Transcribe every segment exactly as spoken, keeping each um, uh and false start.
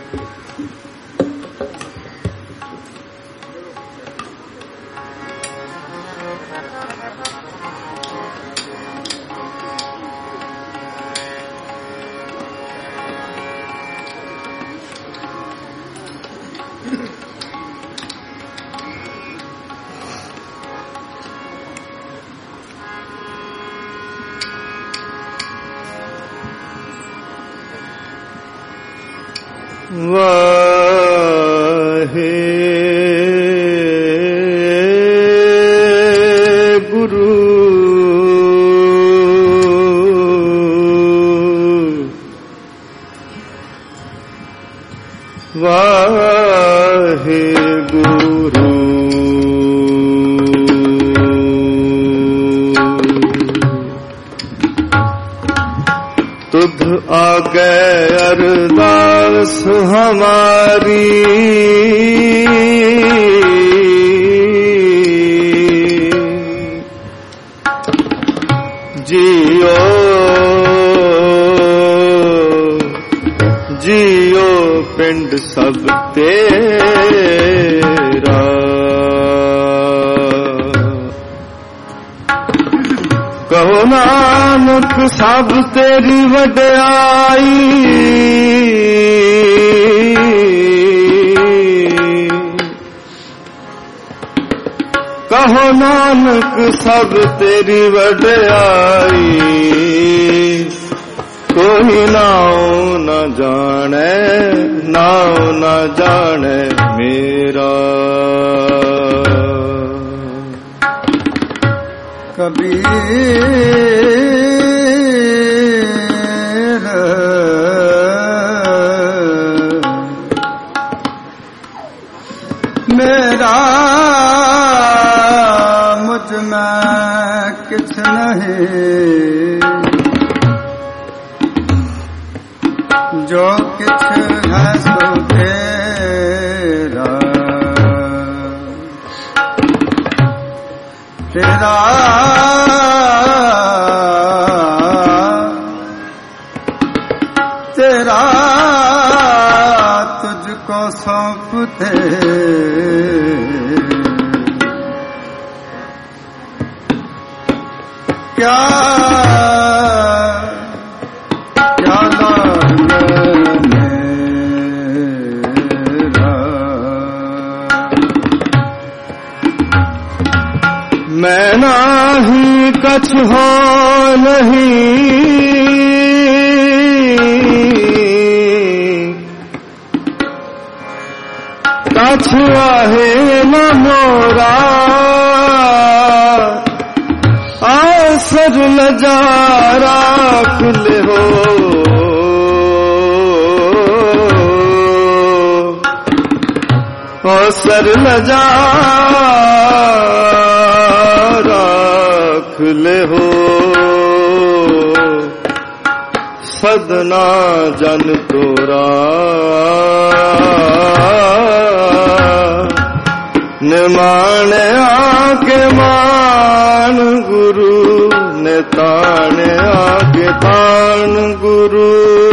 ਸਭ ਤੇਰੀ ਵਡਿਆਈ ਕਹੋ ਨਾਨਕ ਸਭ ਤੇਰੀ ਵਡਿਆਈ ਕੋਈ ਨਾਉ ਨ ਜਾਣੈ ਨਾਉ ਨ ਜਾਣੈ ਮੇਰਾ ਕਬੀਰ ਮੇਰਾ ਮੁਝ ਮੈਂ ਕਿਛ ਨਹੀਂ ਜੋ ਕਿਛ ਹੈ ਸੋ ਤੇਰਾ ਤੇਰਾ ਤੇਰਾ ਤੁਝ ਕੋ ਸੌਂਪਤੇ क्या क्या नाम मेरा मैं नाही कछ हो नहीं कछ आहे न मोरा सर नजारा खुले हो ओ सर नजारा खुले हो सदना जन तोरा निमान आके मान गुरु ने तान आके तान गुरु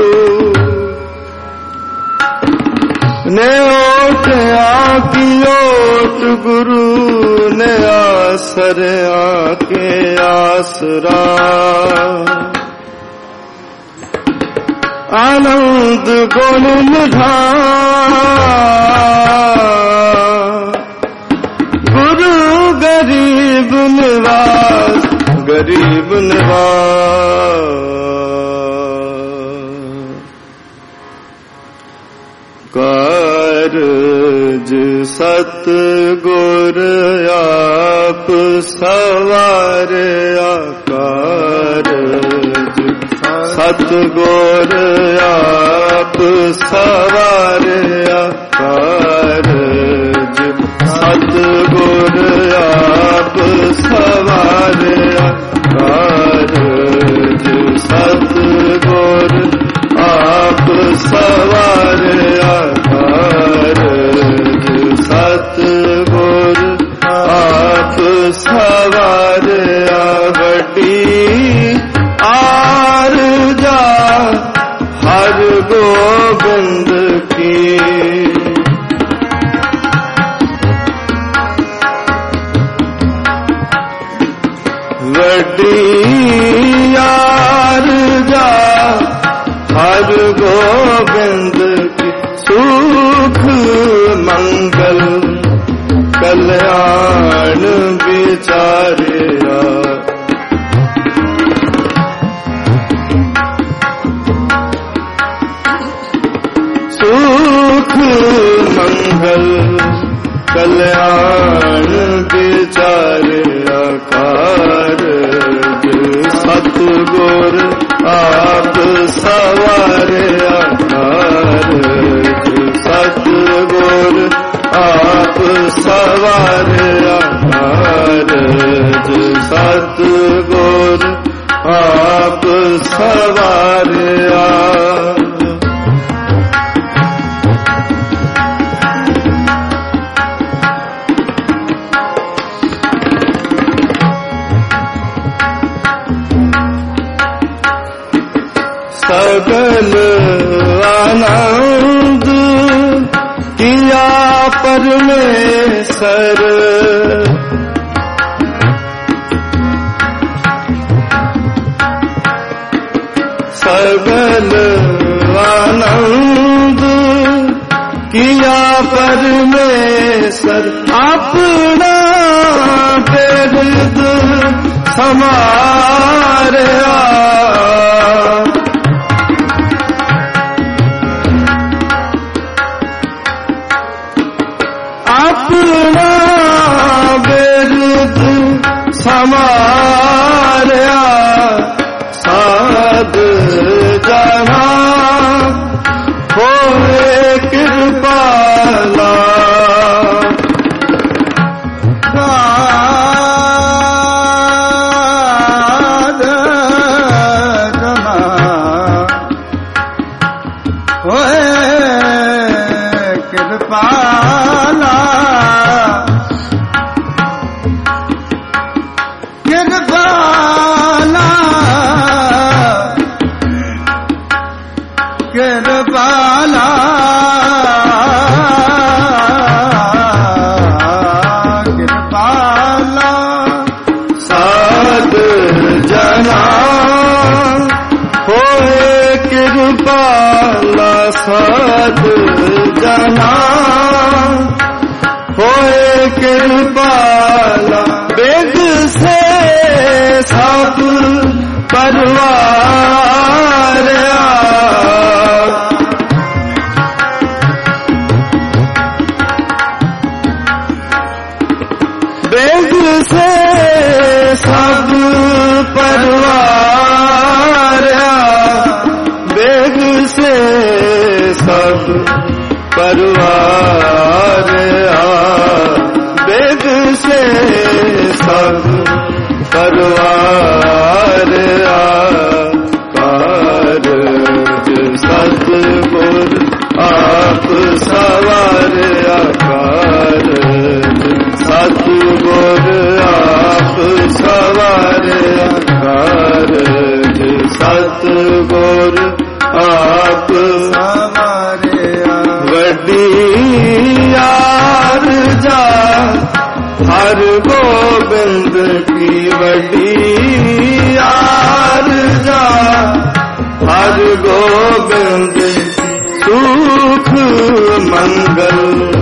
ने ओट आकी ओट गुरु ने आसर आके आसरा आनंद गुण निधान गुरु गरीब निवास गरीब निवास कारज सतगुर आप सवारया कारज सतगुर आप सवारया कारज सतगुर आप सवारया कारज सतगुर आप सवारया कारज सतगुर आप सवारया वड्डी आरजा हर गोबिंद की। वड्डी यार जा हर गोबिंद की। सुख मंगल कल्याण विचारिया। सुख मंगल कल्याण विचारिया। कारज सतगुर आप सवारिया। कारज सतगुर आप सवारिया। कारज सतगुर आप सवारिया। सकल आनंद किया परमेश्वर। सकल आनंद किया परमेश्वर। अपना बिरद समारिया। अपना बिरद समारिया। साध जना होए कृपाला। साध जना होए कृपाला। कृपाला कृपाला कृपाला। साध जना होए कृपाला। साध जना होए कृपाला। वेद से सब परवार। वेद से सब परवार। वेद से सब परवार। वेद से सब परवार। कारज सतगुर आप सवारिया। कारज सतगुर आप सवारिया। कारज सतगुर आप सवारिया। वड्डी यार जा हर गोबिंद की। वड्डी यार जा हर गोबिंद की। सुख मंगल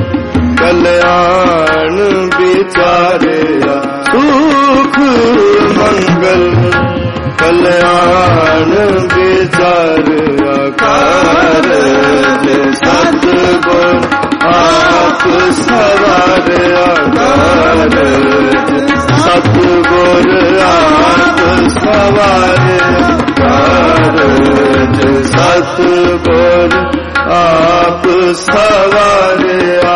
कल्याण विचारिया। सुख मंगल कल्याण विचारिया। कारज सतगुर आप सवारिया। कारज सतगुर आप सवारिया। कारज सतगुर आप सवारिया।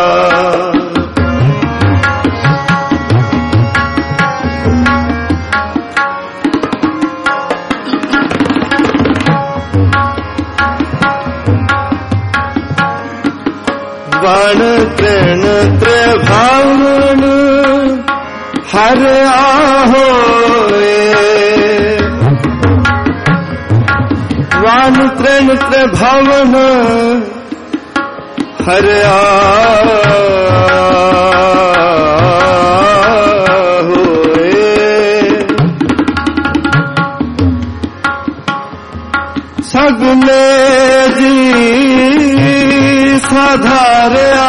वण तृण त्रिभुवन हर आहोए। वण भानु तृण त्रिभुवन हरिया सगले जी साधारिया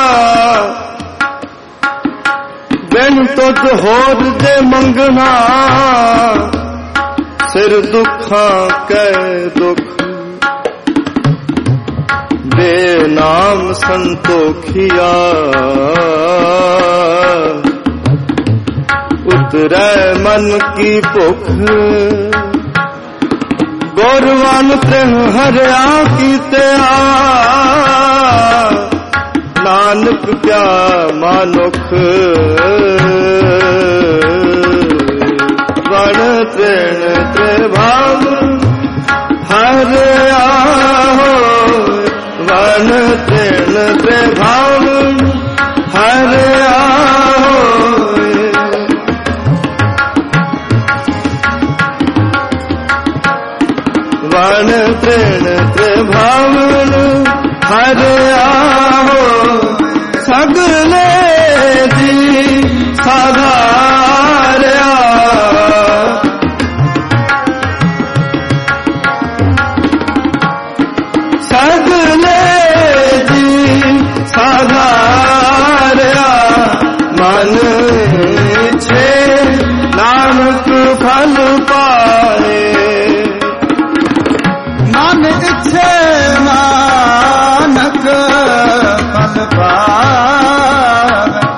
बिन तुझ होर दे मंगना सिर दुखा कै दुख बेनाम संतोखिया उतरै मन की भुख गोरवान तृण हरिया कीते नानक क्या मानुख वण तृण त्रिभाव हरिया हो वण तृण त्रिभाव हरिया वण तृण त्रिभुवन हरिया हो सगले जी साधारिया सगले जी साधारिया मन छे नानक फल पाए मन इच्छे नानक फल पावे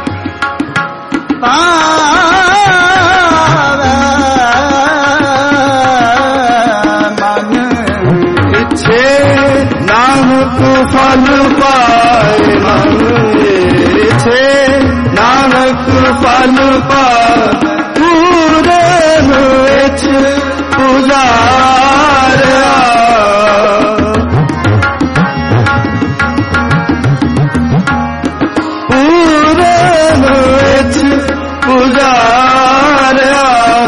मन इच्छे नानक फल पाए मन इच्छे नानक फल पाए पूरे इच्छ पुजारिया पुजारिया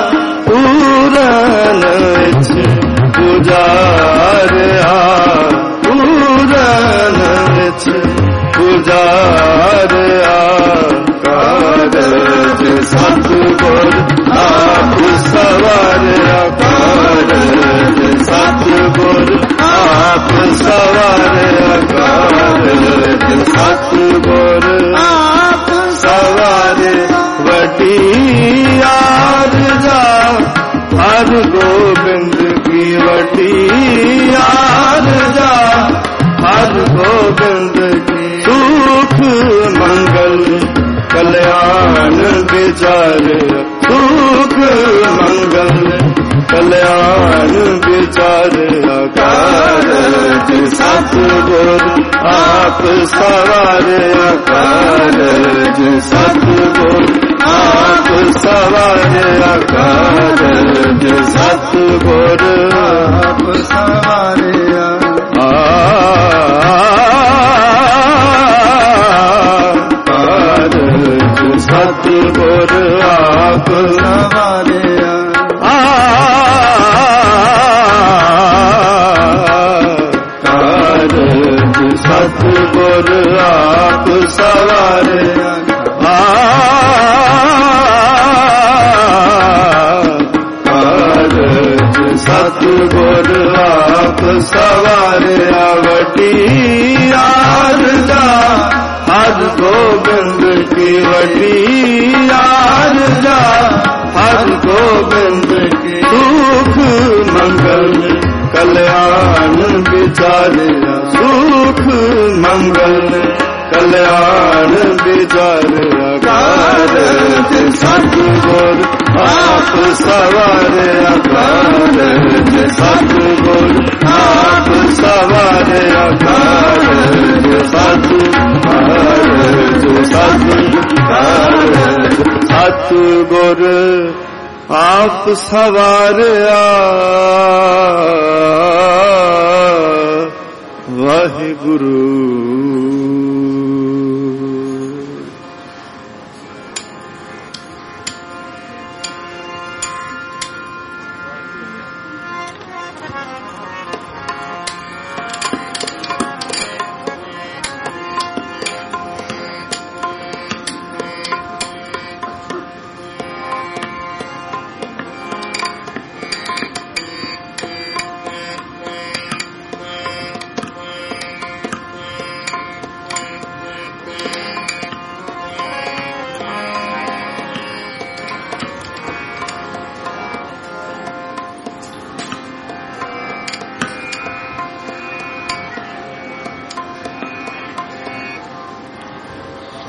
पूरन इच्छ पुजारिया पूरन इच्छ पुजारिया कारज सतगुर आप सवारिया कारज सतगुर आप सवारिया कारज सतगुर आप सवारे वटी आरजा हर गोविंद की वटी आरजा हर गोविंद की सुख मंगल कल्याण विचार सुख मंगल कल्याण विचार कारज सतगुर आप सवारे कारज सतगुर आप सवारे कारज सतगुर आप सवारे कारज सतगुर आप सवारे सतगुर आप सवारे कारज सतगुर आप सवारे वटी आरजा हर गोविंद की वटी आरजा हर गोविंद की सुख मंगल कल्याण विचारिया सुख मंगल कल्याण विचारिया कारज सतगुर आप सवारे कारज सतगुर आप सवारे कारज सतगुर सतगुर आप सवारिया वाहिगुरु।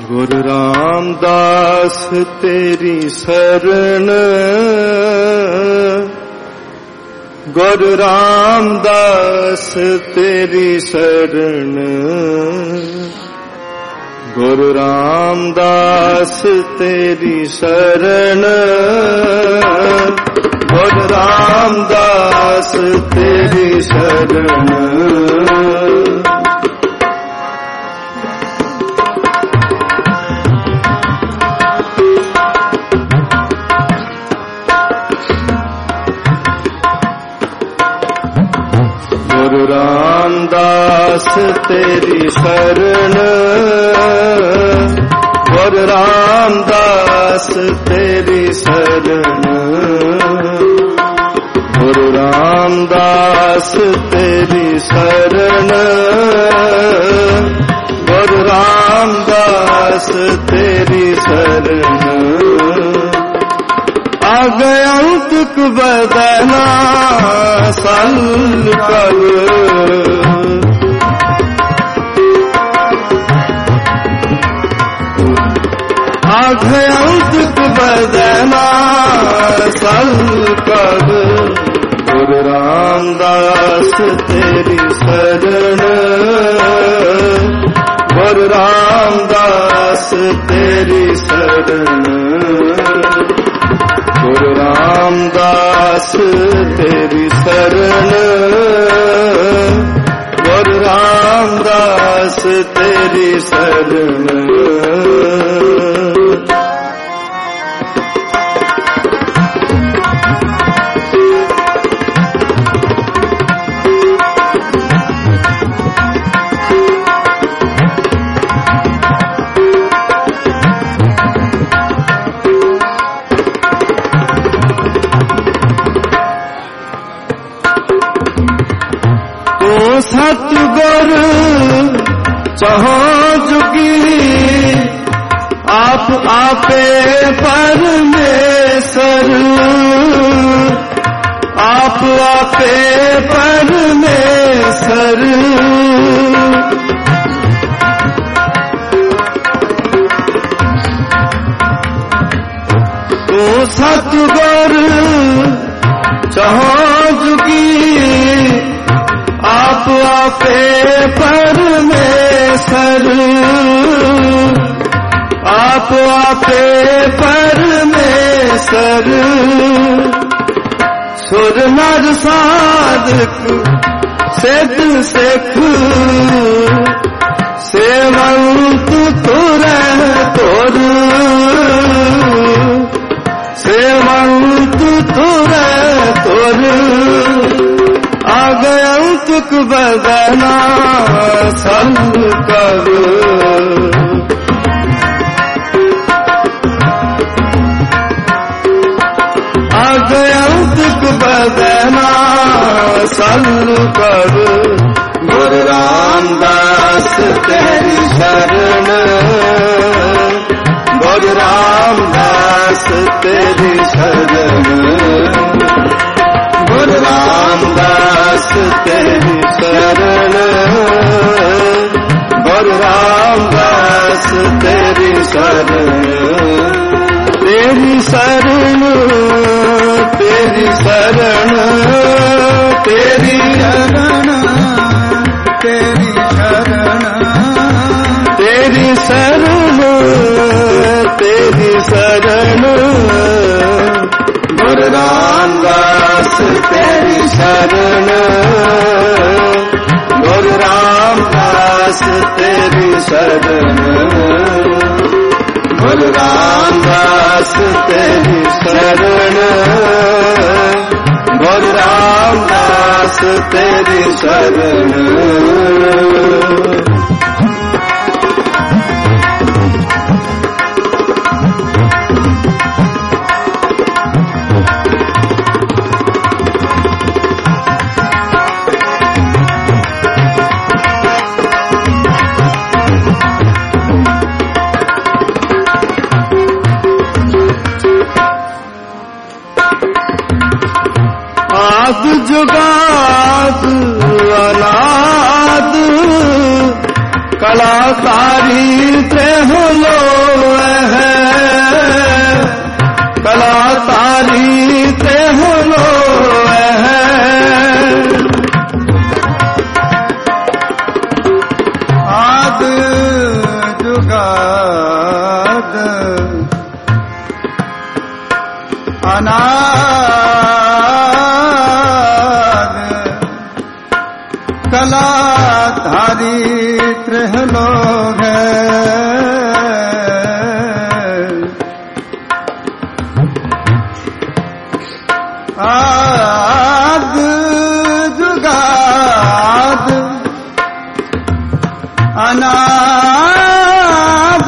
गुरु रामदास तेरी शरण, गुरु रामदास तेरी शरण, गुरु रामदास तेरी शरण, गुरु रामदास तेरी शरण। गुरु रामदास तेरी शरण, गुरु रामदास तेरी शरण, गुरु रामदास तेरी शरण, गुरु रामदास तेरी शरण। आ गया तुक बदना सल कर, आ गया तुक बदना सल कर, गुरु रामदास तेरी शरण, गुरु रामदास तेरी शरण, गुरु रामदास तेरी शरण, गुरु रामदास तेरी शरण। सतगुरु चहो जुगी आप आपे परमेश्वर, आप आपे परमेश्वर। तो सतगुरु चहो जुगी आप आपे परमेश्वर, आप आपे परमेश्वर। सुर नर साधक सिद्ध सिख सेवंत तुर तुर, सेवंत तुर तुर। आ गया तुक बदना संग कर, आ गया तुक बदना संग कर। गुरु रामदास तेरी शरण, गुरु रामदास तेरी शरण, गुरु रामदास तेरी शरण, गुरु रामदास तेरी शरण। तेरी शरण, तेरी शरण, तेरी शरण, तेरी शरण, तेरी शरण, तेरी शरण। गुरु रामदास तेरी शरण, गुरु रामदास तेरी शरण, गुरु रामदास तेरी शरण, गुरु रामदास तेरी शरण। आद जुगाद अनाद कलाकारी ते होलो कलाधारी त्रह लोग आद जुगाद अनाद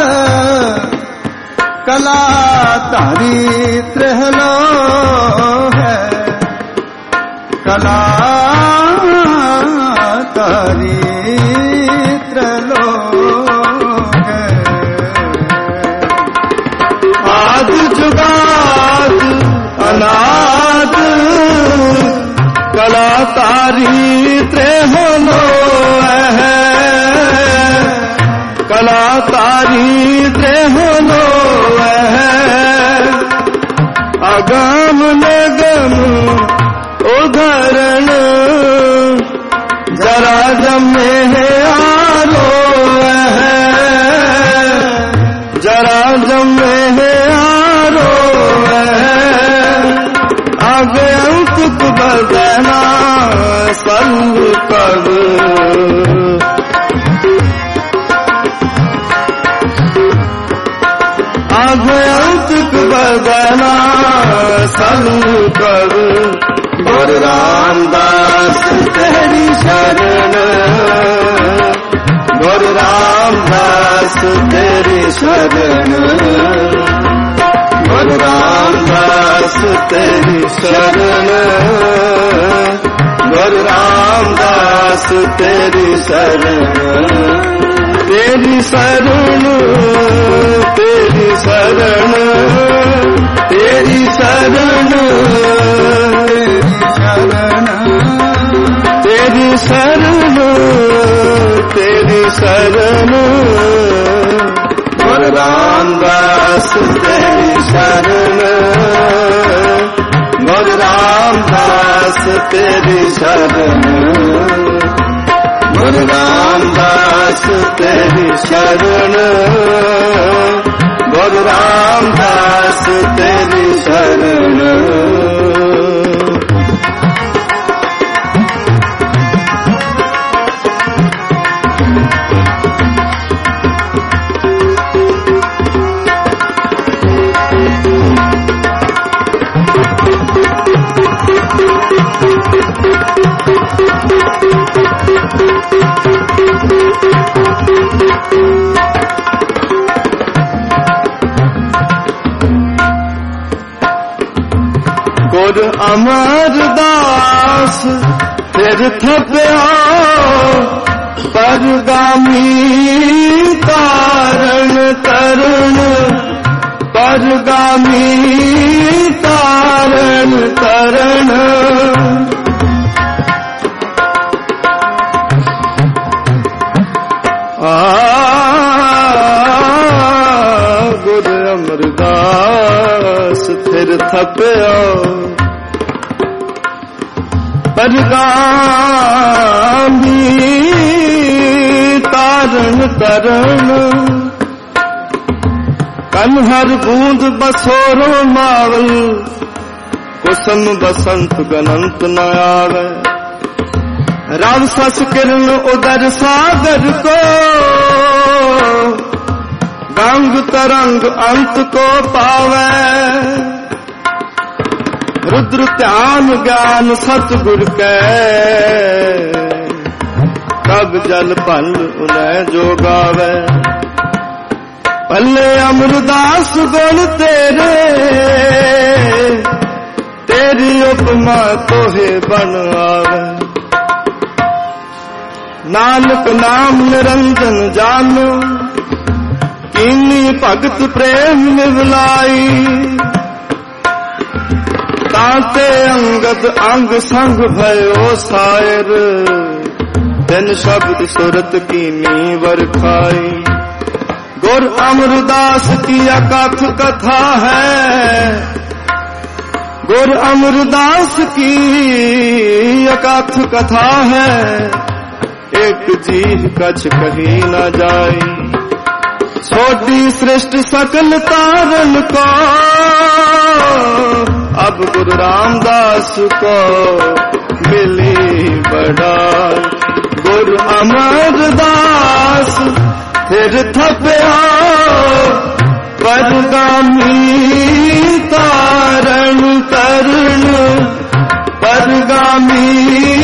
कलाधारी त्रह लोग है कला चरित्र लोग आद जुगाद अनाद कला चरित्र लोग कला चरित्र लोग अगम निगम उदाहरण जरा जमे है आरो है जरा जमे है आरो है आगे अंत बदना संग कर आगे अंत बदना संग कर गुरु रामदास तेरी शरण गुरु रामदास तेरी शरण गुरु रामदास तेरी शरण गुरु रामदास तेरी शरण तेरी शरण तेरी शरण तेरी शरण तेरी शरण तेरी शरण गुरु रामदास तेरी शरण गुरु रामदास तेरी शरण गुरु रामदास तेरी शरण गुरु रामदास तेरी शरण गुरु अमरदास तीर्थ प्याओ परगामी तारण तरुण परगामी तारण तरण आ गुरु अमरदास तीर्थ प्याओ परगामी तारण तरण कन्हर बूंद बसोरो मावल कुसुम बसंत गनंत न आवे राव सस किरण उदर सागर को गंग तरंग अंत को पावे रुद्र ध्यान ज्ञान सतगुर के कब जल पल उन्हें जो गावे पल्ले अमरदास गुण तेरे तेरी उपमा तोहे बन आवे नानक नाम निरंजन जानो कीनी भगत प्रेम निवलाई ताते अंगद अंग संग भयो सायर दिन शब्द सुरत की मीवर खाई गुर अमरदास की अकथ कथा है गुर अमरदास की अकथ कथा है एक जीह कछ कही न जाई छोटी सृष्टि सकल तारन को अब गुरु रामदास को मिली बढ़ाई। गुरु अमरदास फिर थपया परगामी तारण तरण, परगामी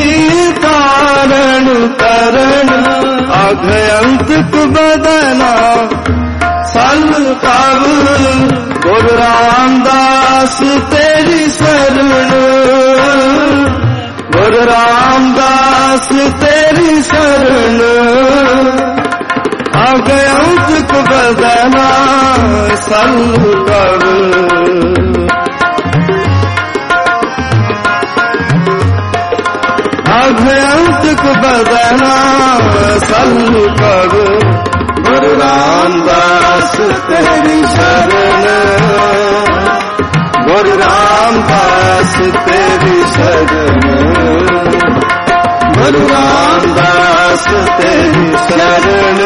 तारण तरण। अघयंत बदना सल कब गुरु रामदास तेरी शरण, गुरु रामदास तेरी शरण। अघयंत बदना सल कब, अघयंत बदना सल कब गुरु रामदास तेरी शरण, गुरु रामदास तेरी शरण, गुरु रामदास तेरी शरण,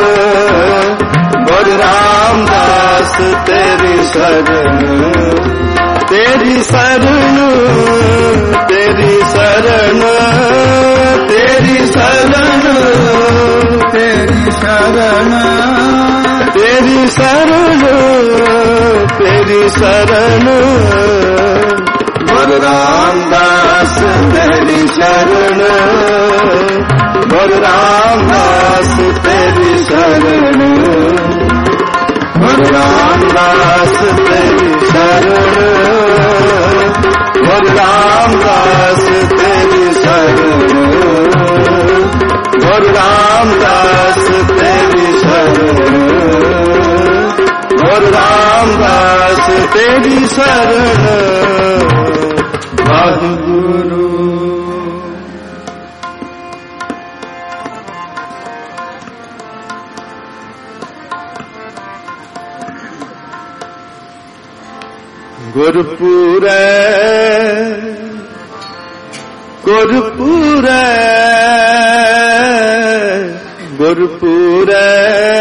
गुरु रामदास तेरी शरण। तेरी शरण, तेरी शरण, तेरी शरण, तेरी शरण, तेरी शरण, तेरी शरण। गुरु रामदास तेरी शरण, गुरु रामदास तेरी शरण, गुरु रामदास तेरी शरण, गुरु रामदास तेरी शरण, गुरु रामदास तेरी शरण, गुरु रामदास तेरी शरण। वाहिगुरु। गुरपुरै गुरपुरै गुरपुरै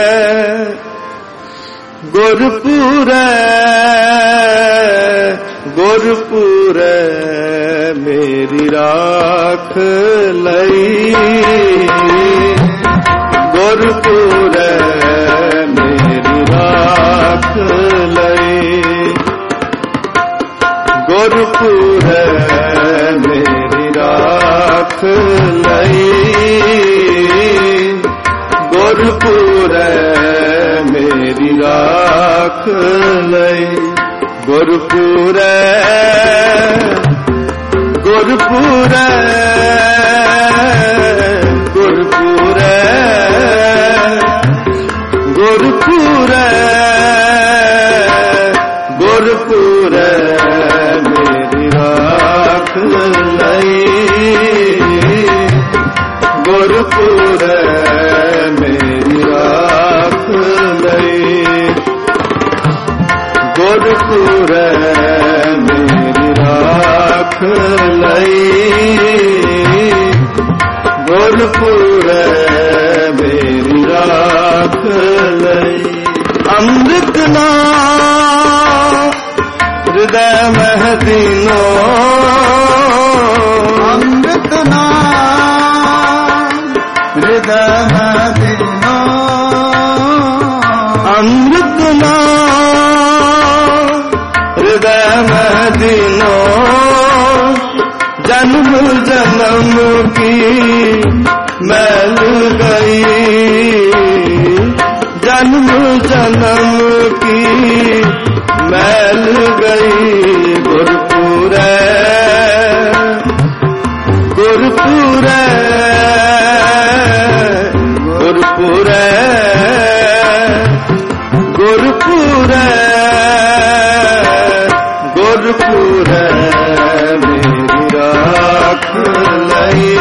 गुरपुरै गुरपुरै मेरी राख लई, गुरपुरै मेरी राख लई, गुरपुरै मेरी राख लई, गुरपुरै मेरी राख लई। गुरपुरै गुरपुरै गुरपुरै गुरपुरै गुरपुरै मेरी राख लई, गुरपुरै मेरी राख लई, गुरपुरै मेरी राख लई, गुरपुरै मेरी राख लई। अमृत नाम हृदय महदीनो, अमृत नाम हृदय महदीनो, अमृत नाम हृदय महदीनो। जन्म जन्म की मैल गई, जन्म जन्म की मैल गई। गुरपुरै गुरपुरै गुरपुरै गुरपुरै गुरपुरै मेरी राख लई,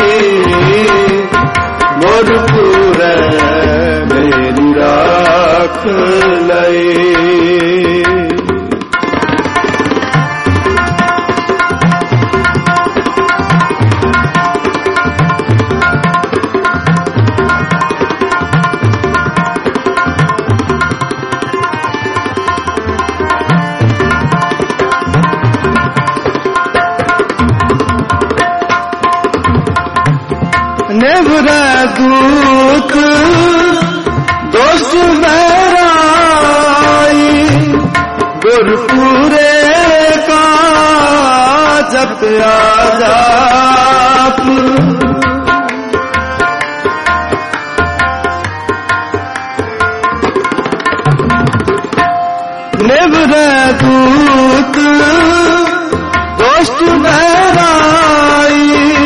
गुरपुरै मेरी राख लई। निवरे दूत दोष बैराई, गुरपुरे का जपया जाप। निवरे दूत दोष बैराई,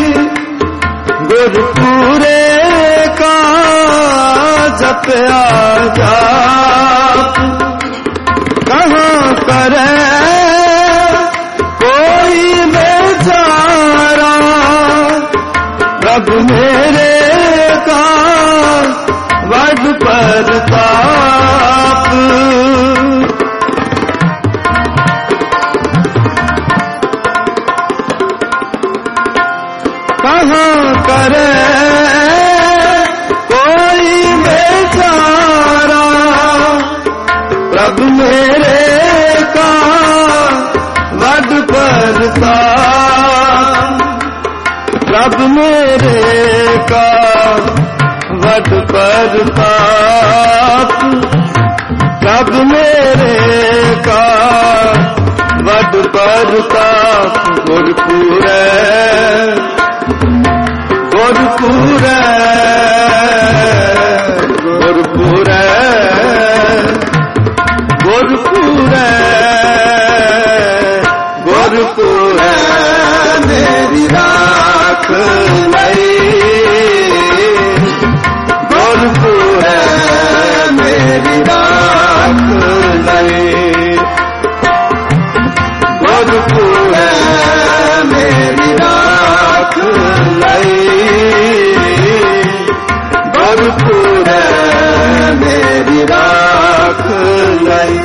गुरपुरे का जपया जाप। कहाँ करे कोई बेचारा, प्रभु मेरे का वड प्रताप। कहाँ करे कोई बेचारा, प्रभु मेरे का वड प्रताप। प्रभु मेरे का वड प्रताप। प्रभु मेरे का वड प्रताप। गुरपुरे गुरपुरे गुरपुरे गुरपुरे गुरपुरे मेरी राख लई। गुरपुरे मेरी राख लई। गुरपुरे मेरी राख लई। गुरपुरे मेरी राख लई।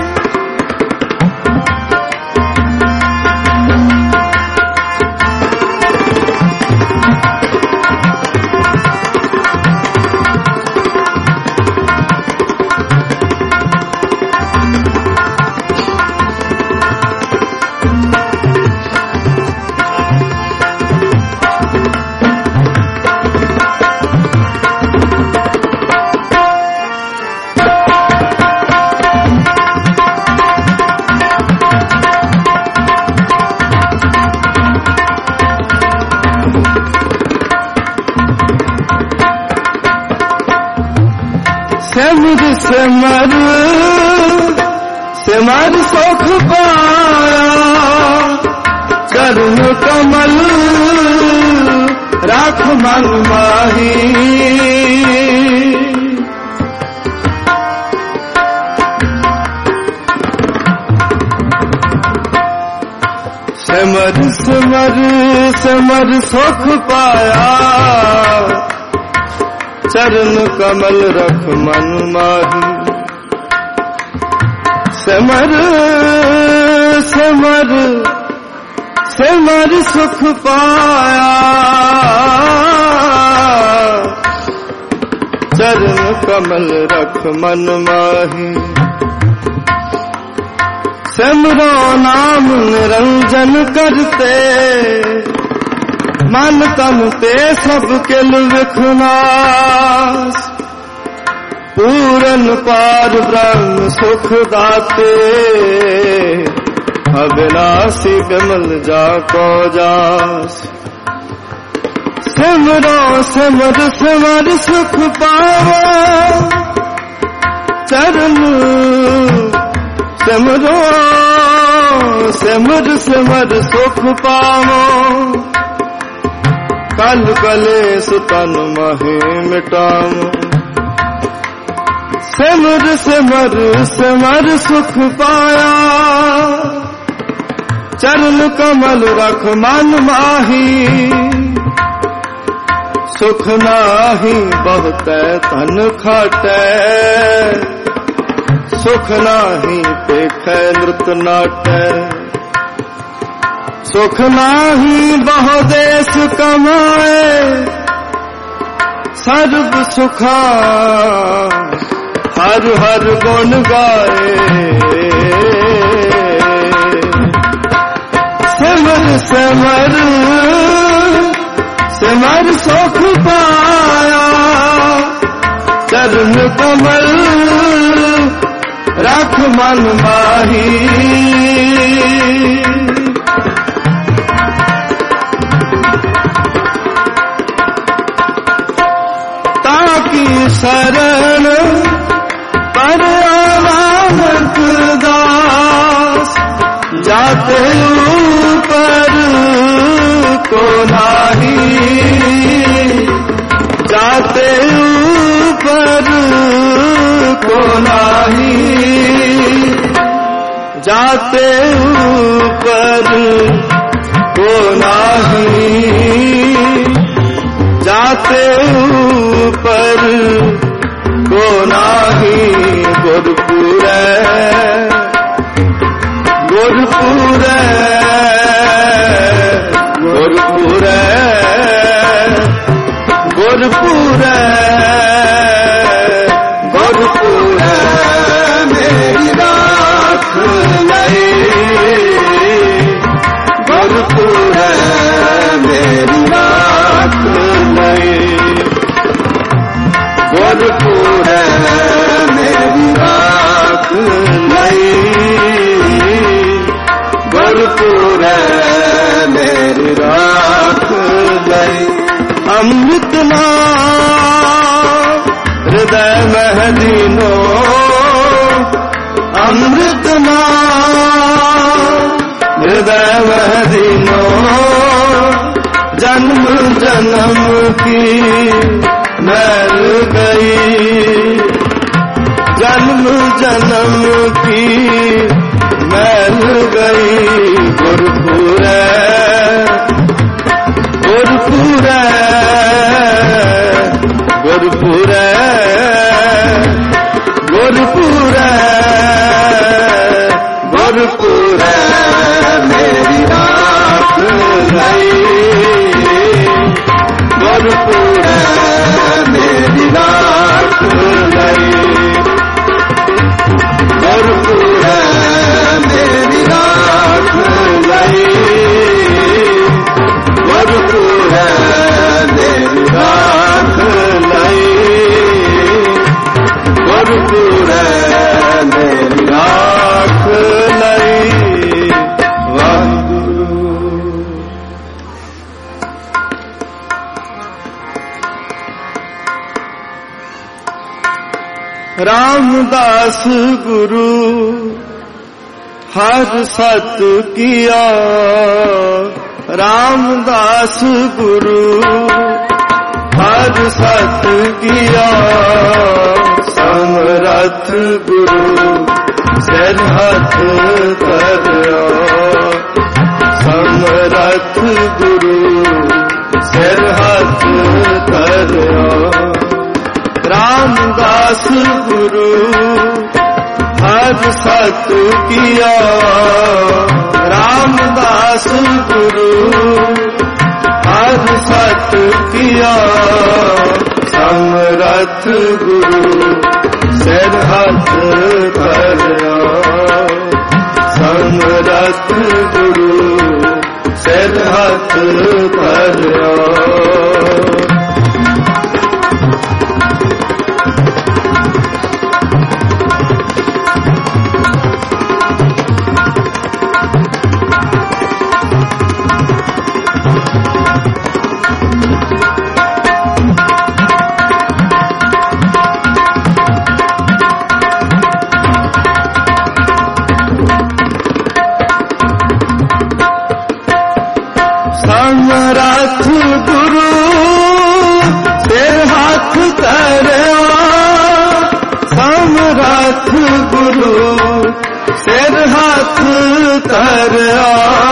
सिमर सिमर सिमर सुख पाया, चरण कमल राख मन माही। सिमर सिमर सिमर सुख पाया, चरण कमल रख मन माही। सिमर सिमर सिमर सुख पाया, चरण कमल रख मन माही। सिमरो नाम निरंजन करते, मन तन ते सब किल विखनास। पूरन पार ब्रह्म सुख दाते, अविनाशी विमल जाको जास। सिमरो सिमर सिमर सुख पावो, चरण सिमरो सिमर सिमर सुख पावो। कल कलेस तन महे मिटाओ, सिमर सिमर सिमर सुख पाया। चरण कमल रख मन माही, सुख नाही बहुत तन खाटै। सुख नाही पेखै नृत नाटै, सुख नाही बहु देश कमाए। सर्व सुखा हर हर गुण गाए। सिमर सिमर सिमर सुख पाया चरण कमल रख मन माही ताकि शरण पर नानक दास जाते ऊपर को नाही जाते ऊपर को नाही जाते ऊपर को नाही जाते ऊपर को नाही गुरपुर गुरपुर गुरपुर गुरपुर गुरपुर मेरी राख लई गुरपुर मेरी राख लई गुरपुर मेरी राख लई गुरपुर मेरी राख लई अमृत नाम हृदय महदीनो अमृत नाम हृदय महदीनो जन्म जन्म की मैल गई जन्म जन्म की मैल गई गुरपुर गुरपुर गुरपुर गुरपुर गुरपुर मेरी राख लई गुरपुर मेरी राख लई गुरपुर मेरी राख लई गुरपुर मेरी राख लई गुरपुर मेरी राख लई वाहिगुरु। रामदास गुरु हर सत किया रामदास गुरु हर सत किया समरथ गुरु सिर हाथ धरया समरथ गुरु सिर हाथ धरया रामदास गुरु हर सत किया रामदास गुरु हर सत किया समरथ गुरु सिर हाथ धरया समरथ गुरु सिर हाथ धरया समरथ गुरु सिर हाथ धरया समरथ गुरु सिर हाथ धरया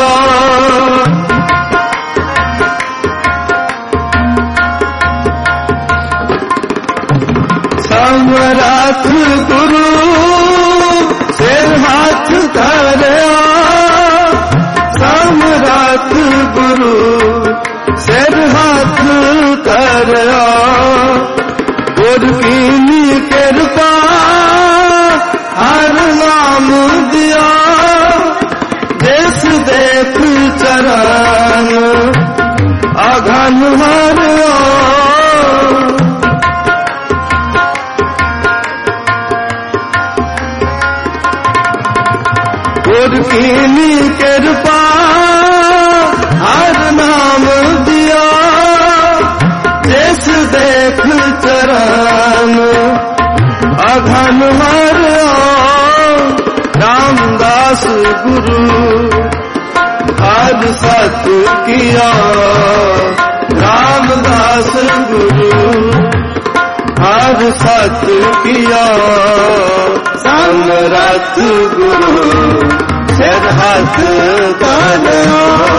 समरथ गुरु सिर हाथ धरया समरथ गुरु सिर हाथ धरया गुर की कृपा हर नाम दिया देश देख चरण अघन गुर कीनी कृपा हर नाम दिया, जिस देख चरण अघन हर रामदास गुरु आज सत किया। रामदास गुरु आज सत किया, समरथ गुरु सिर हाथ धरया।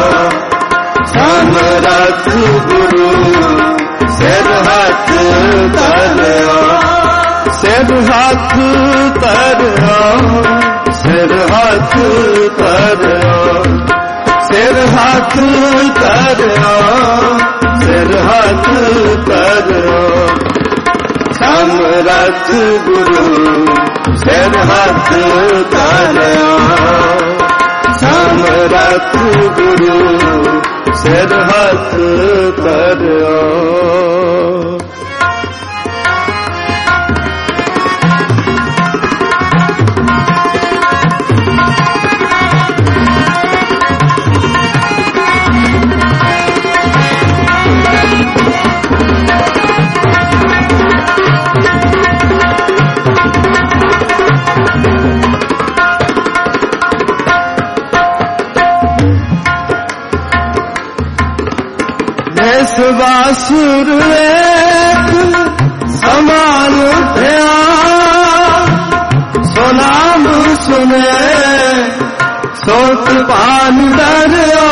समरथ गुरु सिर हाथ धरया, सिर हाथ धरया, सिर हाथ धरया, सिर हाथ धरया, सिर हाथ धरया। समरथ गुरु सिर हाथ धरया, समरथ गुरु सिर हाथ धरया। बासुर एक समान थया, सो नाम सुने सोत पान डरिया।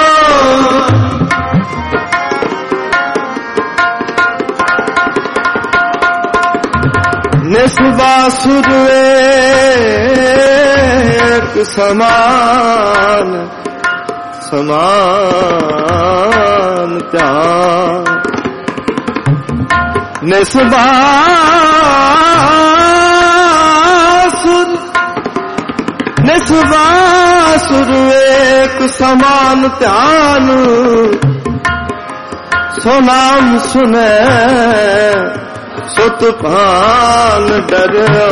निस बासुर एक समान समान त्याग, निस्बासुर निस्बासुर एक समान ध्यान, सो नाम सुने सुत पान डरियो।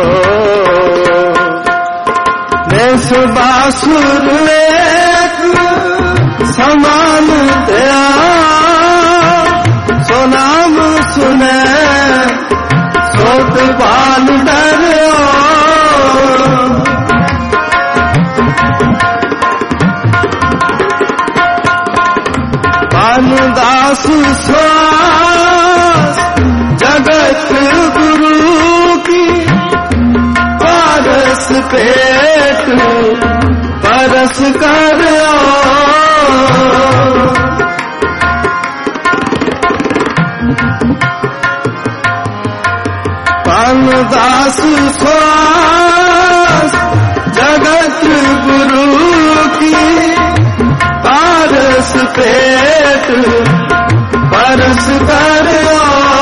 निस्बासुर एक समान ध्यान, सो नाम सुने सोत पान डरियो। पानदास श्वास जगत गुरु की, पारस पेट परस करो। पानदास श्वास जगत गुरु की, पारस पेट परस करो।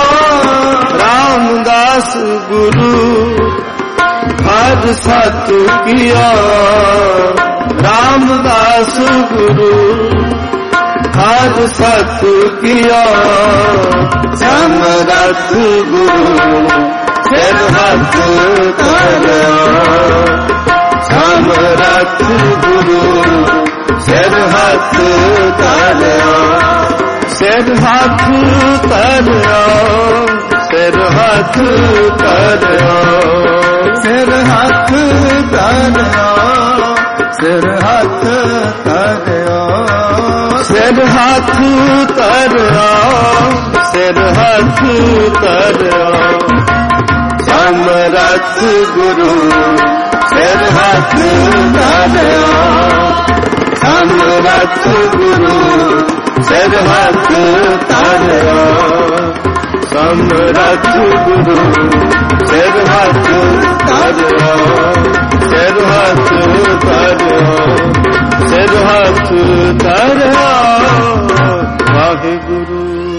रामदास गुरु हर सत किया, रामदास गुरु हर सत किया। समरथ गुरु सिर हाथ धरया, समरथ गुरु सिर हाथ धरया, सिर हाथ धरया, सिर हाथ धरया, सिर हाथ धरया, सिर हाथ धरया, सिर हाथ धरया, सिर हाथ धरया। समरथ गुरु सिर हाथ धरया, समरथ गुरु सिर हाथ धरया, समरथ गुरु सिर हाथ धरया, सिर हाथ धरया, सिर हाथ धरया। वाहिगुरु।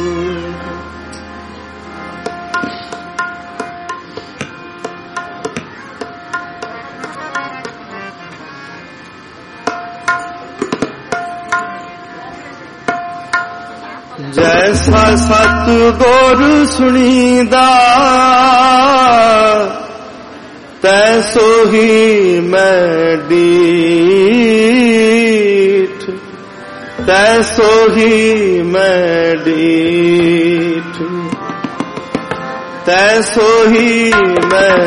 जैसा सतगुर सुनीदा, तैसा तैसो ही मैं डीठ, तैसो ही मैं डीठ, तैसो ही मैं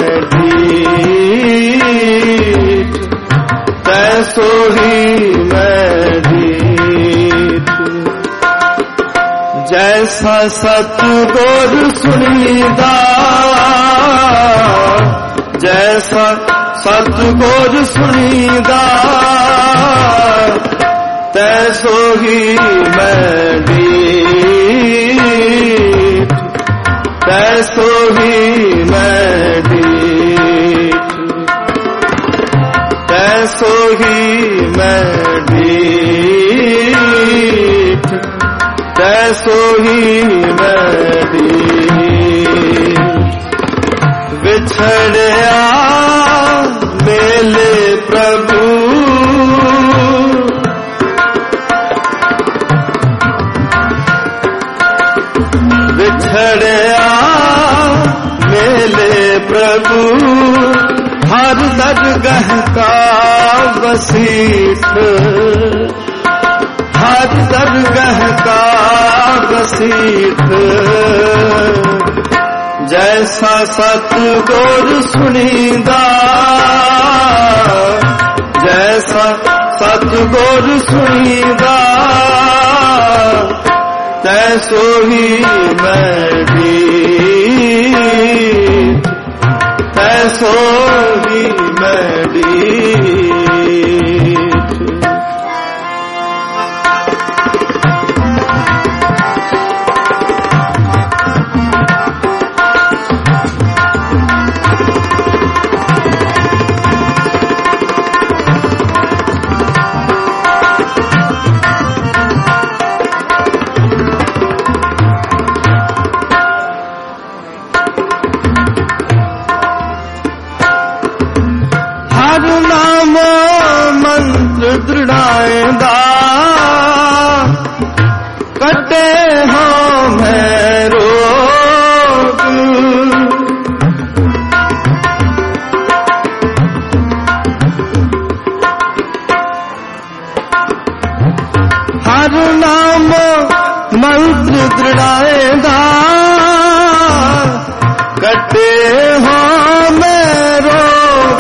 डीठ, तैसो ही मैं डीठ। जैसा सतगुर सुनीदा, जैसा सतगुर सुनीदा, तैसो ही मैं डीठ, तैसो ही मैं डीठ, तैसो ही मैं डीठ, तैसो ही मैं डीठ। विछड़या मेले प्रभु, विछड़या मेले प्रभु, हर दरगह का वसीठ, हर दरगह का वसीठ। जैसा सतगुर सुनीदा, जैसा सतगुर सुनीदा, तैसो ही मैं डीठ, तैसो ही मैं डीठ। दृढ़ाएंदा कटे हो मैं रोग, हर नाम मंत्र दृढ़ाएंदा कटे हो मैं रोग।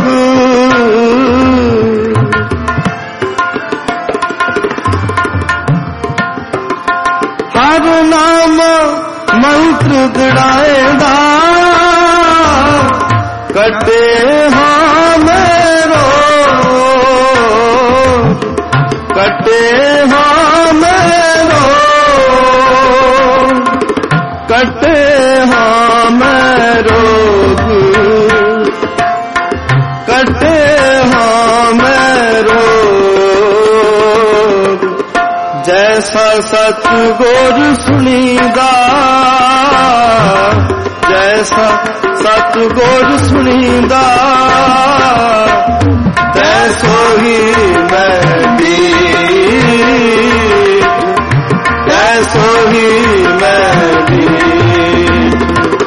हर नाम मंत्र दृढ़ाएंदा कटे हाँ मेरो, कटे हाँ मेरो, कटे हाँ मेरो, कटे हाँ मेरो। जैसा सतगुर सुनीदा, जैसा सतगुर सुनीदा, तैसो ही मैं डीठ, तैसो ही मैं डीठ,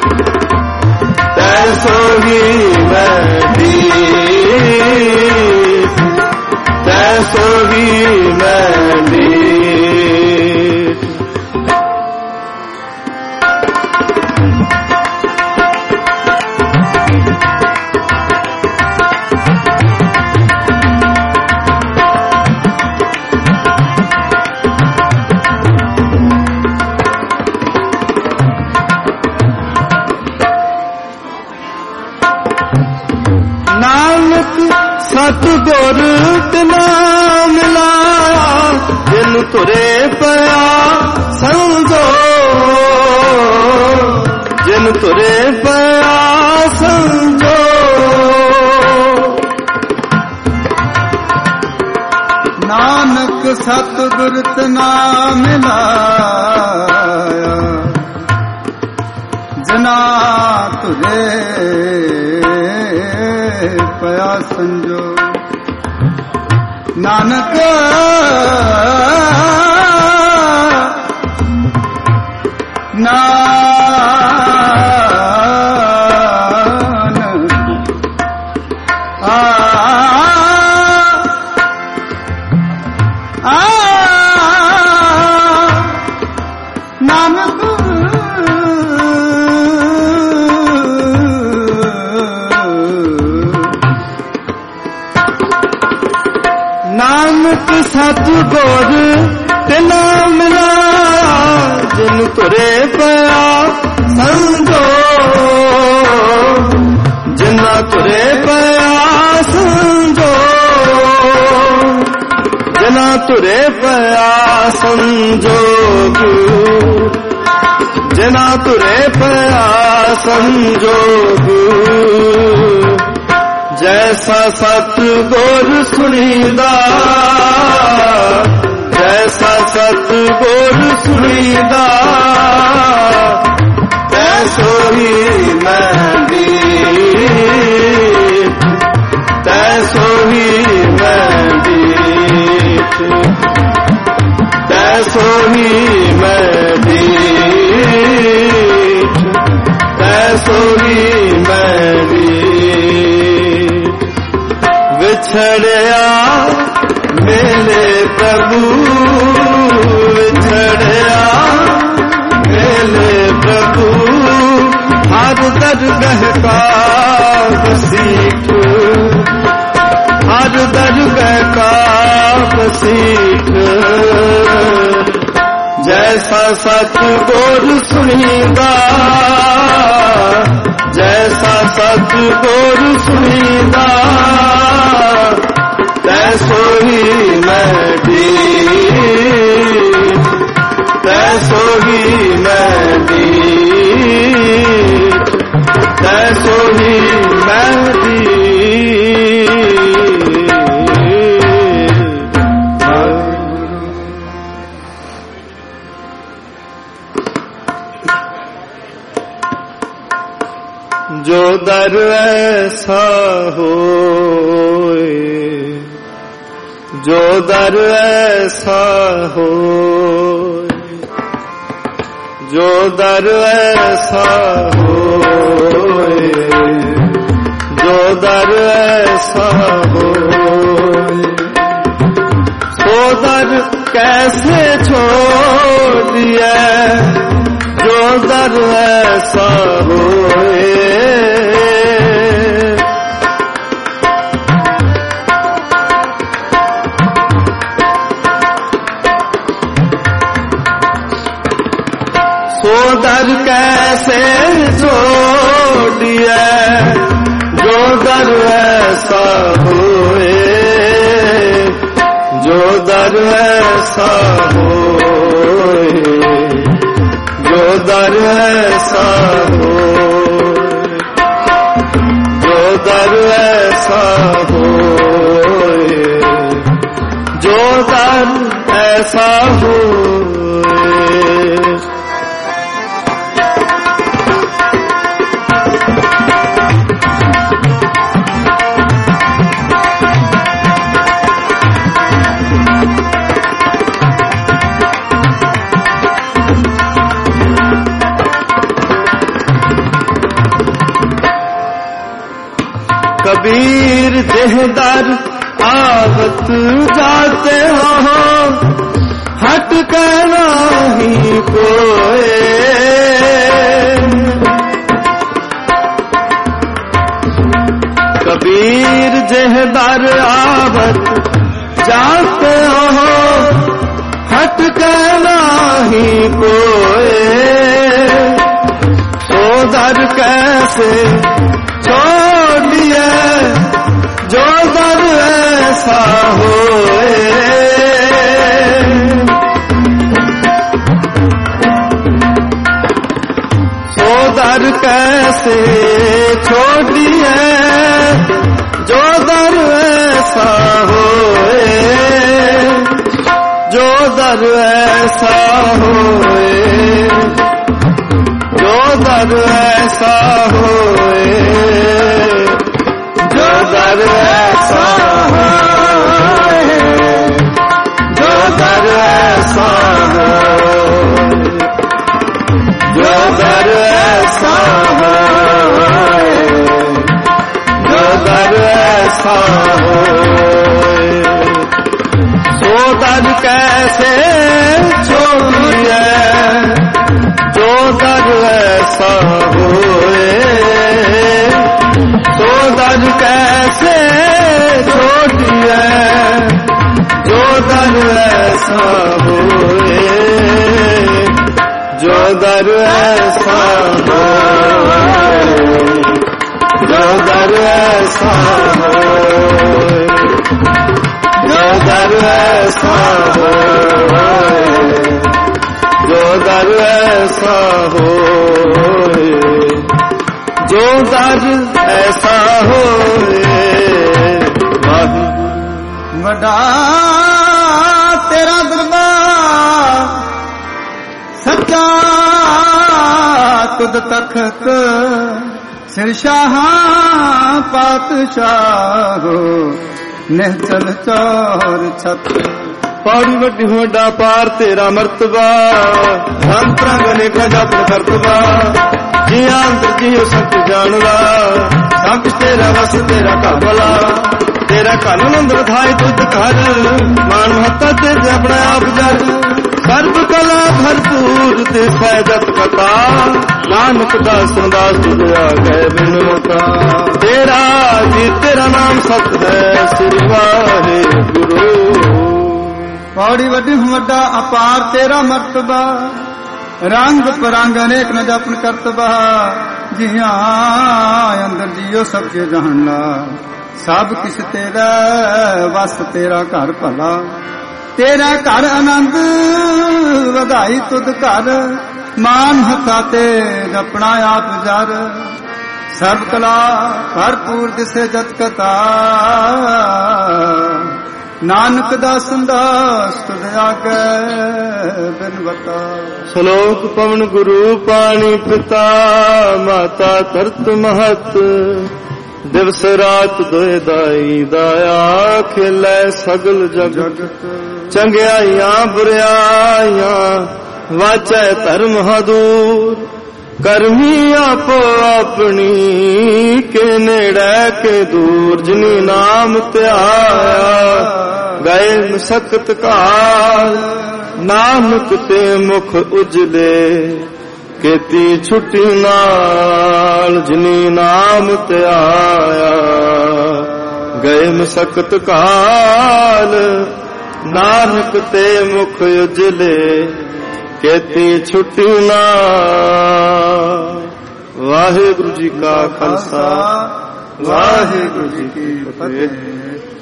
तैसो ही मैं डीठ, तैसो ही मैं डीठ। नानक सतगुर तिना मिलाया, जिन तुरे पया समझो, जिन तुरे पया समझो। नानक सतगुर तिना मिलाया, जना तुरे पया संजो। नानक नानक, गुर तिना मिला जिन तुरे पया संजो जिना तुरे पया संजो जिना तुरे पया संजोग जिना तुरे पया संजोग जैसा सतगुर सुनीदा जैसा सतगुर सुनीदा तैसो ही मैं दीठ तैसो ही मैं दीठ तैसो ही मैं दीठ तैसो ही मैं दीठ विछड़या मेले प्रभु विछड़या मेले प्रभु हर दरगह का वसीठ हर दरगह का वसीठ जैसा सतगुर सुनीदा जैसा सतगुर सुनीदा तैसो ही मैं दीठ तैसो ही मैं दीठ तैसो ही मैं दीठ जो दर ऐसा होए जो दर ऐसा होए जो दर ऐसा होए जो दर ऐसा होए सो दर कैसे छोड़ दिया जो दर ऐसा होए सो दर कैसे छोड़िए जो दर ऐसा होए जो दर ऐसा होए जो दर ऐसा होए जो दर ऐसा होए जो दर ऐसा होए कबीर देहदार आवत जाते हो हट कर नहीं कोए कबीर देहदार आवत जाते हो हट कर नहीं कोए सो दर कैसे छोड़िए जो दर ऐसा होए सो दर कैसे छोड़िए जो दर ऐसा होए जो दर ऐसा होए जो दर ऐसा होए जो दर ऐसा होए जो दर ऐसा होए जो दर ऐसा होए जो दर ऐसा होए सो दर कैसे छोड़िए जो दर ऐसा होए सो दर कैसे छोड़िए जो दर ऐसा होए, जो दर ऐसा होए, जो दर ऐसा होए, जो दर ऐसा होए, जो दर ऐसा होए, जो दर ऐसा होए। वडा तेरा दरबार सच्चा तुद तखत, सिर शाह पातशाह निहचल चौर छत। पौड़ी वड्डी होडा पार तेरा मर्तबा, राम प्रांगने का जपन करतबा, जी अंतर जियो सच जानला, सब तेरा वस तेरा काबला, तेरा कल नंदर थाई तुझ घर, मान महता तेरे अपना आप जर, सर्व कला भरपूर ते सैजत कथा, नानक दास दास तुझ आ गए बिनता। तेरा जी तेरा नाम सत है श्री वाहे गुरु। पौड़ी वड्डी वड्डा अपार तेरा मर्तबा, रंग परंग अनेक न जपन करतबा, जिया अंदर जियो सबके जानला, सब किस तेरा वस तेरा घर भला। तेरा घर आनंद वधाई तुद घर, मान हथा ते अपना आप जर, सब कला भरपूर दिसे जत कथा, नानक दास दास तुद आगे बिनवता। श्लोक पवन गुरु पानी पिता, माता तरत महत, दिवस रात दोए दाई दाया, खेलै सगल जगत। चंगियाइयां बुराइयां वाचै धर्म हदूर, करमी आपो अपनी के नेड़े के दूर। जिनी नाम त्याया गए मसकत काल, नानक ते मुख उजले केती छुट्टी नाल। जिनी नाम त्याया गए मसकत काल, नानक ते मुख उजले केती छुट्टी नाल। वाहिगुरु जी का खालसा, वाहिगुरु जी की फतेह।